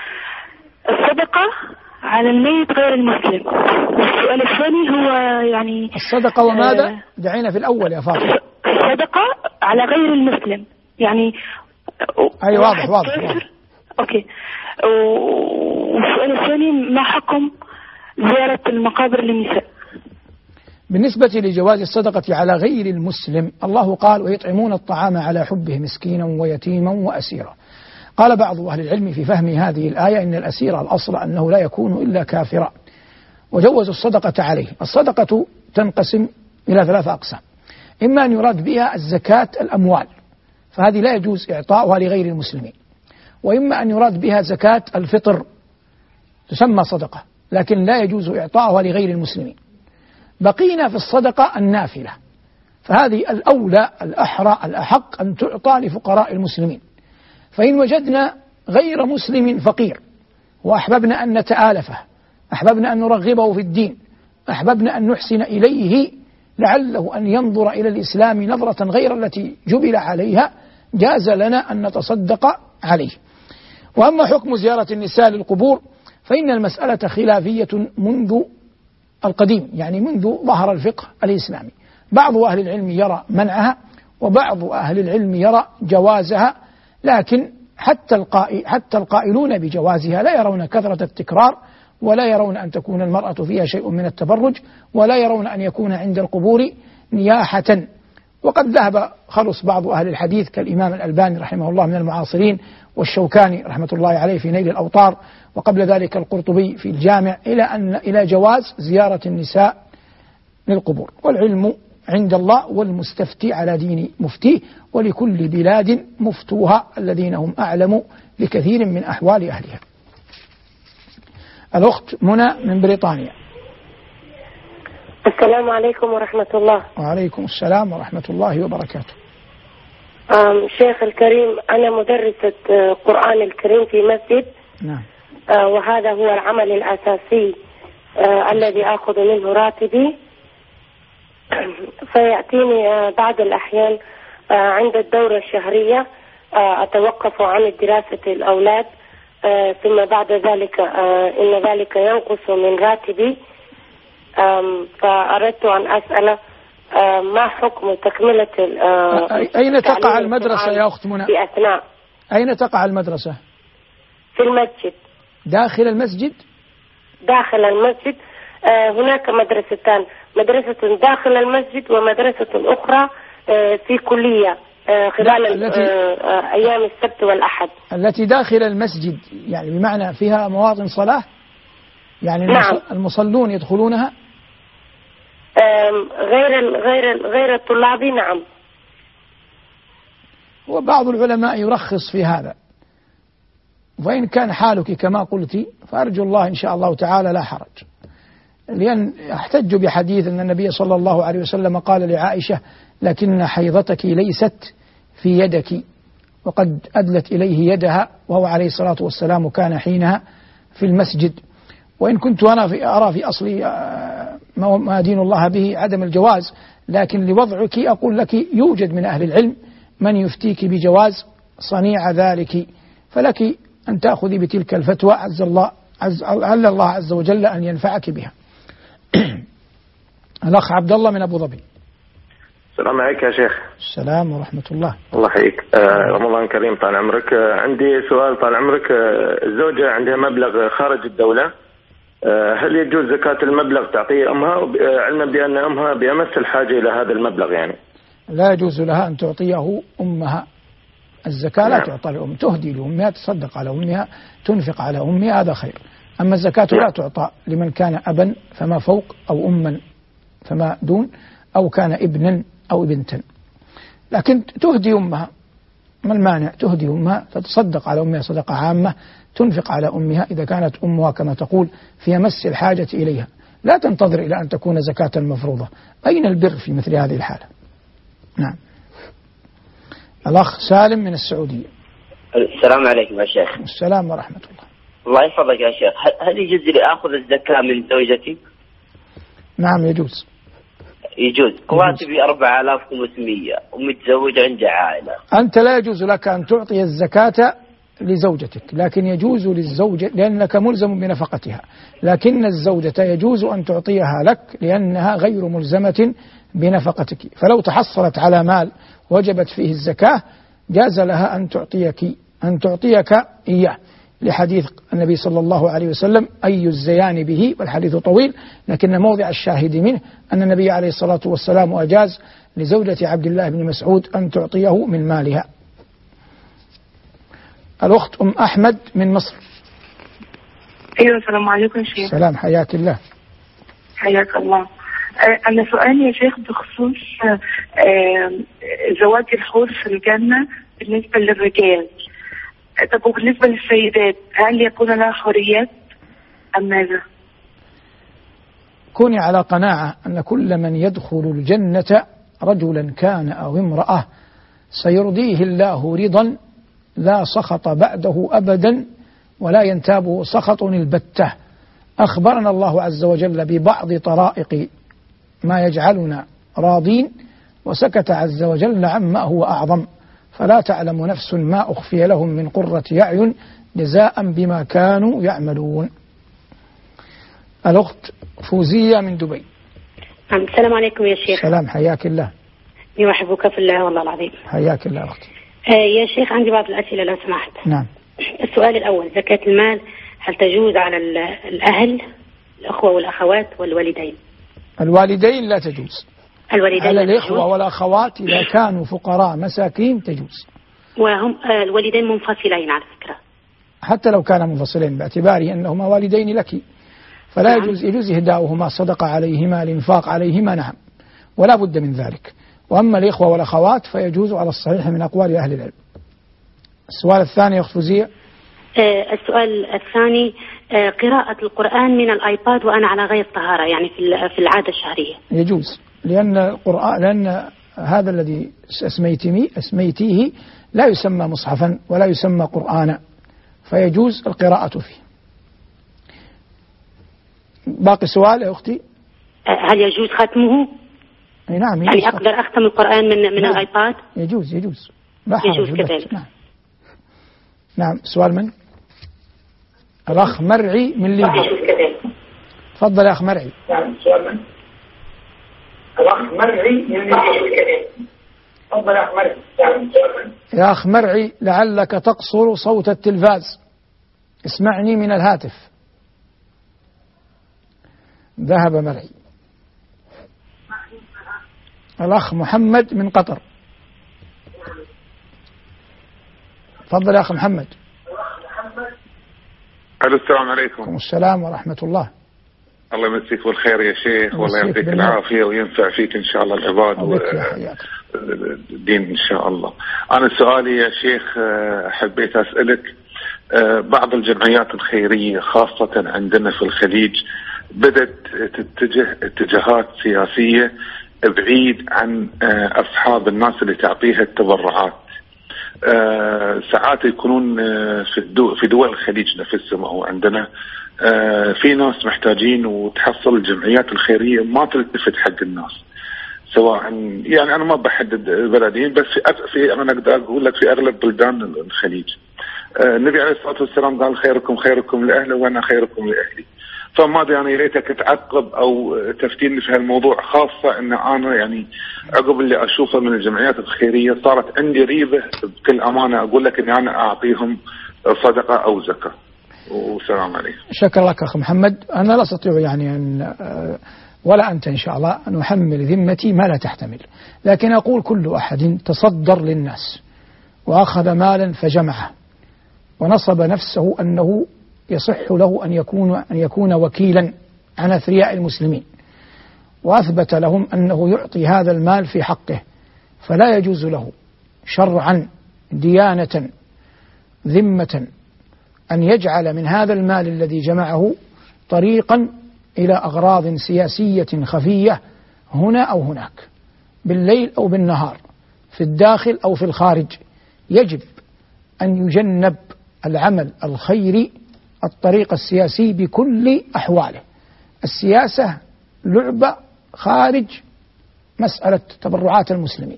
D: الصدقة على الميت غير المسلم؟ والسؤال الثاني هو يعني
B: الصدقة وماذا؟ دعينا في الأول يا فاطمة.
D: الصدقة على غير المسلم يعني.
B: أي واضح.
D: أوكي. والسؤال الثاني: ما حكم زيارة المقابر للنساء؟
B: بالنسبة لجواز الصدقة على غير المسلم، الله قال: ويطعمون الطعام على حبه مسكينا ويتيما وأسيرا. قال بعض أهل العلم في فهم هذه الآية إن الأسير الأصل أنه لا يكون إلا كافرا، وجوزوا الصدقة عليه. الصدقة تنقسم إلى 3 أقسام: إما أن يراد بها الزكاة الأموال، فهذه لا يجوز إعطاؤها لغير المسلمين، وإما أن يراد بها زكاة الفطر تسمى صدقة، لكن لا يجوز إعطاؤها لغير المسلمين. بقينا في الصدقة النافلة، فهذه الأولى الأحرى الأحق أن تعطى لفقراء المسلمين. فإن وجدنا غير مسلم فقير وأحببنا أن نتآلفه، أحببنا أن نرغبه في الدين، أحببنا أن نحسن إليه لعله أن ينظر إلى الإسلام نظرة غير التي جبل عليها، جاز لنا أن نتصدق عليه. وأما حكم زيارة النساء للقبور فإن المسألة خلافية منذ القديم، يعني منذ ظهر الفقه الإسلامي. بعض أهل العلم يرى منعها، وبعض أهل العلم يرى جوازها، لكن حتى القائلون بجوازها لا يرون كثرة التكرار، ولا يرون أن تكون المرأة فيها شيء من التبرج، ولا يرون أن يكون عند القبور نياحة. وقد ذهب خلص بعض أهل الحديث كالإمام الألباني رحمه الله من المعاصرين، والشوكاني رحمة الله عليه في نيل الأوطار، وقبل ذلك القرطبي في الجامع، إلى جواز زيارة النساء للقبور. والعلم عند الله، والمستفتي على دين مفتيه، ولكل بلاد مفتوها الذين هم أعلم بكثير من أحوال أهلها. الأخت منى من بريطانيا.
E: السلام عليكم ورحمة الله.
B: وعليكم السلام ورحمة الله وبركاته.
E: شيخ الكريم، أنا مدرسة قرآن الكريم في مسجد.
B: نعم.
E: وهذا هو العمل الأساسي الذي أخذ منه راتبي. فيأتيني بعض الأحيان عند الدورة الشهرية أتوقف عن دراسة الأولاد، ثم بعد ذلك إن ذلك ينقص من راتبي. فأردت أن أسأل ما حكم تكملة
B: أين تقع المدرسة يا أخت منى؟
E: في أثناء.
B: أين تقع المدرسة؟
E: في المسجد.
B: داخل المسجد؟
E: داخل المسجد. هناك مدرستان: مدرسة داخل المسجد ومدرسة أخرى في كلية خلال أيام السبت والأحد. التي
B: داخل المسجد يعني بمعنى فيها مواطن صلاة، يعني
E: نعم.
B: المصلون يدخلونها؟
E: غير الطلاب. نعم.
B: وبعض العلماء يرخص في هذا، وإن كان حالك كما قلت فأرجو الله إن شاء الله تعالى لا حرج، لأن احتج بحديث أن النبي صلى الله عليه وسلم قال لعائشة: لكن حيضتك ليست في يدك، وقد أدلت إليه يدها، وهو عليه الصلاة والسلام كان حينها في المسجد. وإن كنت أنا أرى في أصلي ما دين الله به عدم الجواز، لكن لوضعك أقول لك يوجد من أهل العلم من يفتيك بجواز صنيع ذلك، فلك أن تأخذي بتلك الفتوى، عل الله عز وجل أن ينفعك بها. الأخ عبد الله من أبو ظبي.
F: السلام عليكم يا شيخ.
B: السلام ورحمة الله.
F: الله يحييك. رمضان كريم طال عمرك. عندي سؤال طال عمرك. الزوجة عندها مبلغ خارج الدولة هل يجوز زكاة المبلغ تعطيه أمها علما بأن أمها بأمس الحاجة إلى هذا المبلغ يعني؟
B: لا يجوز لها أن تعطيه أمها. الزكاة لا تعطى لأم، تهدي لأمها، تصدق على أمها، تنفق على أمها، هذا خير. أما الزكاة لا تعطى لمن كان أبا فما فوق، أو أما فما دون، أو كان ابنا أو ابنتا، لكن تهدي أمها. ما المانع؟ تهدي أمها، تتصدق على أمها صدقة عامة، تنفق على أمها إذا كانت أمها كما تقول في أمس الحاجة إليها. لا تنتظر إلى أن تكون زكاة مفروضة. أين البر في مثل هذه الحالة؟ نعم. الأخ سالم من السعودية.
G: السلام عليكم يا شيخ.
B: السلام ورحمة الله.
G: الله يحفظك يا شيخ. هل يجوز لي أخذ الزكاة من زوجتي؟
B: نعم يجوز.
G: يجوز. راتبي 4500 ومتزوج عندي عائلة.
B: أنت لا يجوز لك أن تعطي الزكاة لزوجتك، لكن يجوز للزوجة لأنك ملزم بنفقتها، لكن الزوجة يجوز أن تعطيها لك لأنها غير ملزمة بنفقتك. فلو تحصلت على مال وجبت فيه الزكاة جاز لها أن تعطيك إياه، لحديث النبي صلى الله عليه وسلم أي الزيان به، والحديث طويل، لكن موضع الشاهد منه أن النبي عليه الصلاة والسلام أجاز لزوجة عبد الله بن مسعود أن تعطيه من مالها. الأخت أم أحمد من مصر.
H: أيوة السلام عليكم يا شيخ.
B: سلام، حياك الله.
H: حياك الله. أنا سؤالي يا شيخ بخصوص زواج الحور في الجنة بالنسبة للرجال. طب وبالنسبة للسيدات هل يكون لها حريات أم ماذا؟
B: كوني على قناعة أن كل من يدخل الجنة رجلا كان أو امرأة سيرضيه الله رضا لا سخط بعده أبدا ولا ينتابه سخط البتة. أخبرنا الله عز وجل ببعض طرائق ما يجعلنا راضين، وسكت عز وجل عما هو أعظم، فلا تعلم نفس ما أخفي لهم من قرة أعين جزاء بما كانوا يعملون. الأخت فوزية من دبي.
I: السلام عليكم يا شيخ.
B: سلام، حياك الله.
I: يحبك في الله والله العظيم.
B: حياك الله أختي.
I: يا شيخ عندي بعض الأسئلة لو سمحت.
B: نعم.
I: السؤال الأول، زكاة المال هل تجوز على الأهل، الأخوة والأخوات والوالدين؟
B: الوالدين لا تجوز.
I: الوالدين
B: على الإخوة والأخوات إذا كانوا فقراء مساكين تجوز.
I: وهم الوالدين منفصلين على فكرة.
B: حتى لو كان منفصلين باعتبار أنهما والدين لك فلا
I: نعم.
B: يجوز إهداؤهما صدقة عليهما، الإنفاق عليهما، نعم، ولا بد من ذلك. وأما الإخوة والأخوات فيجوز على الصحيح من أقوال أهل العلم. السؤال الثاني يا أخت فوزية.
I: السؤال الثاني، قراءة القرآن من الآيباد وأنا على غير طهارة، يعني في العادة الشهرية.
B: يجوز، لأن هذا الذي أسميتيه لا يسمى مصحفا ولا يسمى قرآنا، فيجوز القراءة فيه. باقي سؤال يا أختي.
I: هل يجوز ختمه؟
B: نعم يجوز.
I: يعني أقدر أختم القرآن من الآيباد؟
B: يجوز لا حرج.
I: يجوز كذلك.
B: نعم. سؤال من؟ الأخ مرعي من ليبيا. تفضل يا أخ مرعي.
J: نعم. سؤال من؟ الأخ مرعي من ليبيا. تفضل يا أخ مرعي. نعم. سؤال من؟
B: يا أخ مرعي لعلك تقصر صوت التلفاز، اسمعني من الهاتف. ذهب مرعي. الأخ محمد من قطر. تفضل يا أخ محمد.
K: ألو، السلام عليكم.
B: السلام ورحمة الله.
K: الله يمسيك بالخير يا شيخ، والله يعطيك العافية وينفع فيك إن شاء الله العباد والدين إن شاء الله. أنا سؤالي يا شيخ حبيت أسألك، بعض الجمعيات الخيرية خاصة عندنا في الخليج بدأت تتجه اتجاهات سياسية بعيد عن أصحاب الناس اللي تعطيها التبرعات. ساعات يكونون في دول الخليج نفسهم أو عندنا في ناس محتاجين، وتحصل الجمعيات الخيرية ما تلتفت حق الناس، سواء يعني أنا ما بحدد بلدين، بس في أنا أقدر أقول لك في أغلب بلدان الخليج. النبي عليه الصلاة والسلام قال خيركم خيركم لأهله وأنا خيركم لأهلي. فما يعني يا ريتك تعقب او تفتيني في هالموضوع، خاصه ان انا يعني عقب اللي اشوفه من الجمعيات الخيريه صارت عندي ريبه بكل امانه اقول لك اني انا اعطيهم صدقه او زكاه. والسلام عليكم.
B: شكرا لك أخ محمد. أنا لا أستطيع يعني أن ولا أنت إن شاء الله أن أحمل ذمتي ما لا تحتمل، لكن أقول كل أحد تصدر للناس وأخذ مالا فجمعه ونصب نفسه أنه يصح له أن يكون وكيلا عن أثرياء المسلمين، وأثبت لهم أنه يعطي هذا المال في حقه، فلا يجوز له شرعا ديانة ذمة أن يجعل من هذا المال الذي جمعه طريقا إلى أغراض سياسية خفية هنا أو هناك، بالليل أو بالنهار، في الداخل أو في الخارج. يجب أن يجنب العمل الخيري الطريق السياسي بكل أحواله. السياسة لعبة خارج مسألة تبرعات المسلمين،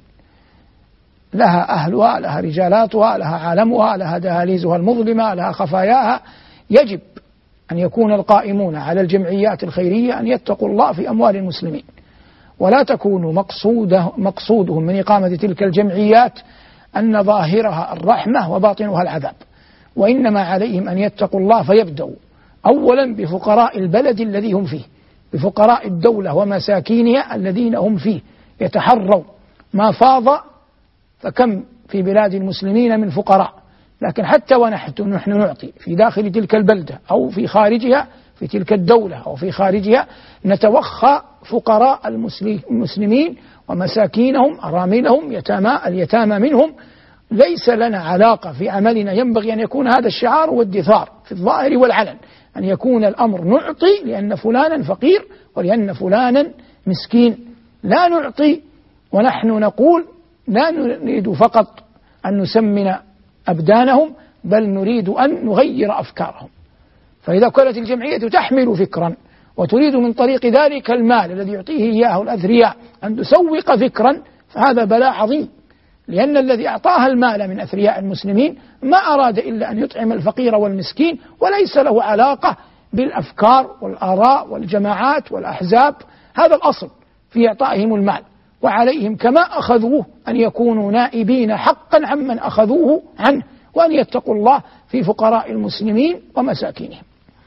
B: لها أهلها، لها رجالاتها، لها عالمها، لها دهاليزها المظلمة، لها خفاياها. يجب أن يكون القائمون على الجمعيات الخيرية أن يتقوا الله في أموال المسلمين، ولا تكون مقصودهم من إقامة تلك الجمعيات أن ظاهرها الرحمة وباطنها العذاب، وإنما عليهم أن يتقوا الله فيبدأوا أولا بفقراء البلد الذي هم فيه، بفقراء الدولة ومساكينها الذين هم فيه، يتحروا ما فاض، فكم في بلاد المسلمين من فقراء، لكن حتى ونحن نعطي في داخل تلك البلدة أو في خارجها، في تلك الدولة أو في خارجها، نتوخى فقراء المسلمين ومساكينهم، أراملهم، اليتامى منهم. ليس لنا علاقة في عملنا، ينبغي أن يكون هذا الشعار والدثار في الظاهر والعلن، أن يكون الأمر نعطي لأن فلانا فقير ولأن فلانا مسكين. لا نعطي ونحن نقول لا نريد فقط أن نسمن أبدانهم، بل نريد أن نغير أفكارهم. فإذا كانت الجمعية تحمل فكرا وتريد من طريق ذلك المال الذي يعطيه إياه الأثرياء أن تسوق فكرا، فهذا بلاء عظيم، لأن الذي أعطاها المال من أثرياء المسلمين ما أراد إلا أن يطعم الفقير والمسكين، وليس له علاقة بالأفكار والآراء والجماعات والأحزاب. هذا الأصل في إعطائهم المال، وعليهم كما أخذوه أن يكونوا نائبين حقا عمن أخذوه عنه، وأن يتقوا الله في فقراء المسلمين ومساكينهم.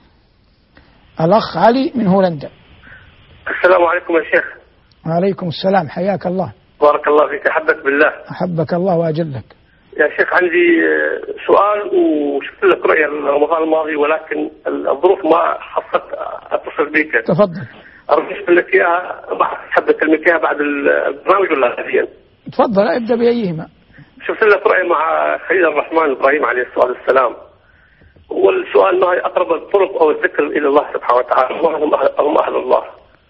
B: الأخ علي من هولندا.
L: السلام عليكم يا شيخ.
B: وعليكم السلام، حياك الله.
L: بارك الله فيك، أحبك بالله.
B: أحبك الله وأجلك.
L: يا شيخ عندي سؤال، وشفت لك رؤية رمضان الماضي ولكن الظروف ما حصلت أتصل بك.
B: تفضل.
L: أرجو لك إياها، حابب أكلمك إياها بعد البرنامج ولا حاليا؟
B: تفضل، ابدأ بأيهما.
L: شفت لك رؤية مع خليل الرحمن إبراهيم عليه الصلاة والسلام، والسؤال ما هي أقرب الطرق أو الذكر إلى الله سبحانه وتعالى، هم أهل الله.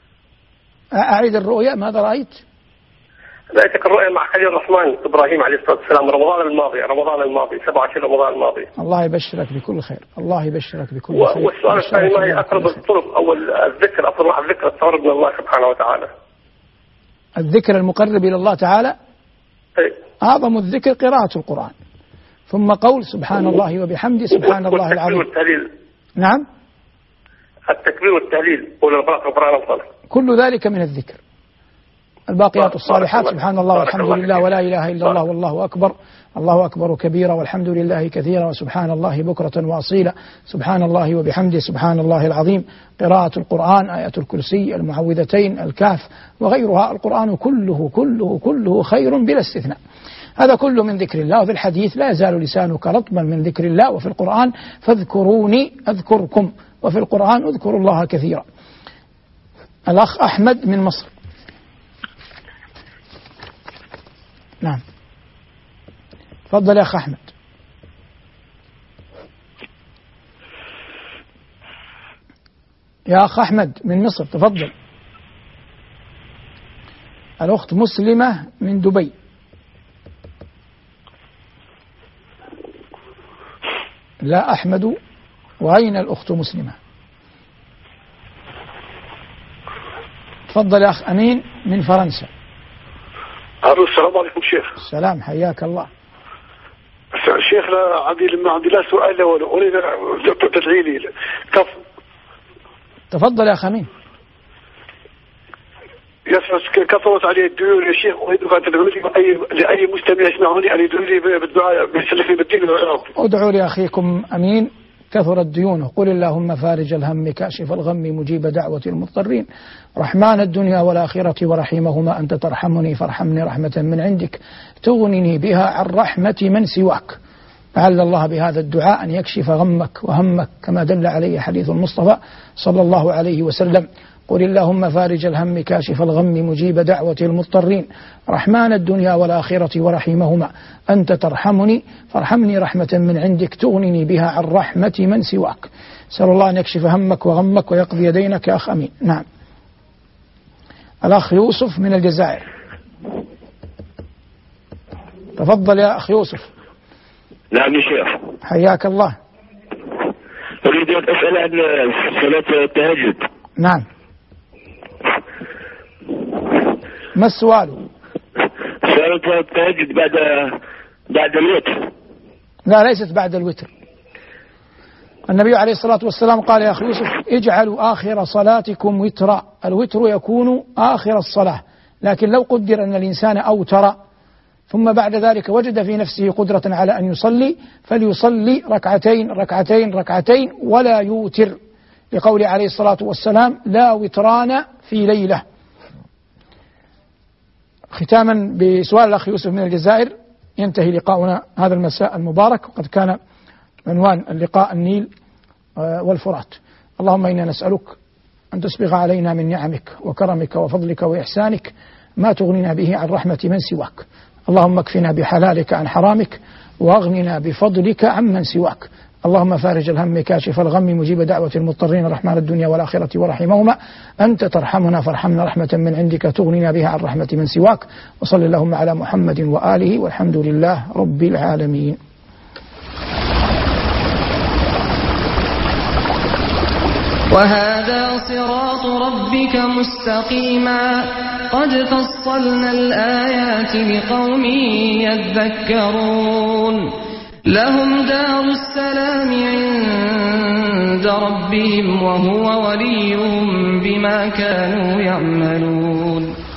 B: أعيد الرؤية، ماذا رأيت؟
L: رأيتك الرؤية مع خليل الرحمن إبراهيم عليه الصلاة والسلام رمضان الماضي 27 رمضان الماضي.
B: الله يبشرك بكل خير، الله يبشرك بكل خير.
L: والسؤال الثاني، ما هي أقرب الطرق أو الذكر، أفضل الذكر التقرب من الله سبحانه وتعالى؟
B: الذكر المقرب إلى الله تعالى، أعظم الذكر قراءة القرآن، ثم قول سبحان الله وبحمده سبحان الله العظيم.
L: والتهليل.
B: نعم.
L: التكبير والتهليل والقرآن أفضل.
B: كل ذلك من الذكر. الباقيات الصالحات سبحان الله والحمد لله ولا إله إلا الله والله أكبر، الله أكبر كبيرا والحمد لله كثيرا وسبحان الله بكرة وأصيلا، سبحان الله وبحمده سبحان الله العظيم. قراءة القرآن، آية الكرسي، المعوذتين، الكهف وغيرها. القرآن كله كله كله خير بلا استثناء. هذا كله من ذكر الله. وفي الحديث لا يزال لسانك رطبا من ذكر الله، وفي القرآن فاذكروني أذكركم، وفي القرآن اذكروا الله كثيرا. الأخ أحمد من مصر. نعم، تفضل يا أخ أحمد. يا أخ أحمد من مصر، تفضل. الأخت مسلمة من دبي. لا أحمد، وأين الأخت مسلمة؟ تفضل يا أخ أمين من فرنسا.
M: السلام عليكم شيخ.
B: السلام، حياك الله.
M: شيخ عندي لا سؤال ولا أريد تدعي لي.
B: تفضل يا أخ أمين.
M: كثرت علي الديون يا شيخ، أريد أن تدعو لأي مستمع يسمعني أن يدعو لي بالدعاء بيسلفني بالدين والعراق.
B: ادعوا لأخيكم أمين كثرت ديونه. قل اللهم فارج الهم كاشف الغم مجيب دعوة المضطرين رحمن الدنيا والآخرة ورحيمهما أنت ترحمني فارحمني رحمة من عندك تغنني بها عن رحمة من سواك. لعل الله بهذا الدعاء أن يكشف غمك وهمك كما دل عليه حديث المصطفى صلى الله عليه وسلم. قل اللهم فارج الهم كاشف الغم مجيب دعوة المضطرين رحمن الدنيا والآخرة ورحيمهما أنت ترحمني فارحمني رحمة من عندك تغنني بها عن رحمة من سواك. سأل الله أن يكشف همك وغمك ويقضي دينك يا أخ أمين. نعم. الأخ يوسف من الجزائر، تفضل يا أخ يوسف.
N: نعم يا شيخ.
B: حياك الله.
N: أريد أن أسأل عن صلاة التهجد.
B: نعم. ما السؤال؟
N: صلاة التهجد بعد الوتر.
B: لا، ليست بعد الوتر. النبي عليه الصلاة والسلام قال يا أخي يوسف اجعلوا آخر صلاتكم وترا. الوتر يكون آخر الصلاة، لكن لو قدر أن الإنسان أوتر ثم بعد ذلك وجد في نفسه قدرة على أن يصلي فليصلي ركعتين ولا يوتر، لقول عليه الصلاة والسلام لا وتران في ليلة. ختاما بسؤال الأخ يوسف من الجزائر ينتهي لقاؤنا هذا المساء المبارك، وقد كان عنوان اللقاء النيل والفرات. اللهم إنا نسألك أن تسبغ علينا من نعمك وكرمك وفضلك وإحسانك ما تغنينا به عن رحمة من سواك. اللهم اكفنا بحلالك عن حرامك واغننا بفضلك عمن سواك. اللهم فارج الهم كاشف الغم مجيب دعوة المضطرين رحمن الدنيا والآخرة ورحيمهما أنت ترحمنا فارحمنا رحمة من عندك تغنينا بها عن رحمة من سواك. وصل اللهم على محمد وآله والحمد لله رب العالمين.
A: وهذا صراط ربك مستقيما قد فصلنا الآيات لقوم يذكرون. لهم دار السلام عند ربهم وهو وليهم بما كانوا يعملون.